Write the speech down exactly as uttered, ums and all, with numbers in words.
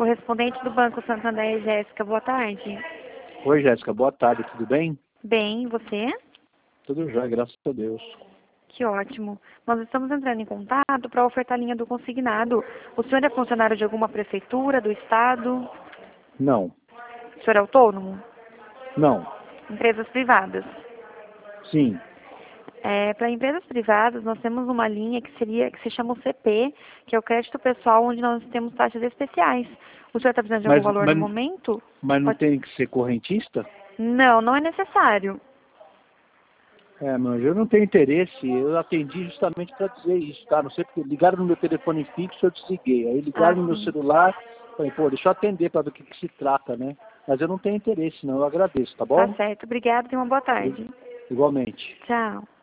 correspondente do Banco Santander, Jéssica. Boa tarde. Oi, Jéssica. Boa tarde. Tudo bem? Bem, e você? Tudo jóia, graças a Deus. Que ótimo. Nós estamos entrando em contato para ofertar a linha do consignado. O senhor é funcionário de alguma prefeitura, do estado? Não. O senhor é autônomo? Não. Empresas privadas? Sim. É, para empresas privadas, nós temos uma linha que seria que se chama o C P, que é o crédito pessoal, onde nós temos taxas especiais. O senhor está precisando de algum Mas, valor mas, no momento? mas não Pode- tem que ser correntista? Não, não é necessário. É, mas eu não tenho interesse. Eu atendi justamente para dizer isso, tá? Não sei porque ligaram no meu telefone fixo, eu desliguei. Aí Ah, ligaram no meu sim. celular, falei, pô, deixa eu atender para ver o que, que se trata, né? Mas eu não tenho interesse, não. Eu agradeço, tá Tá bom? certo. Obrigada e uma boa tarde. Igualmente. Tchau.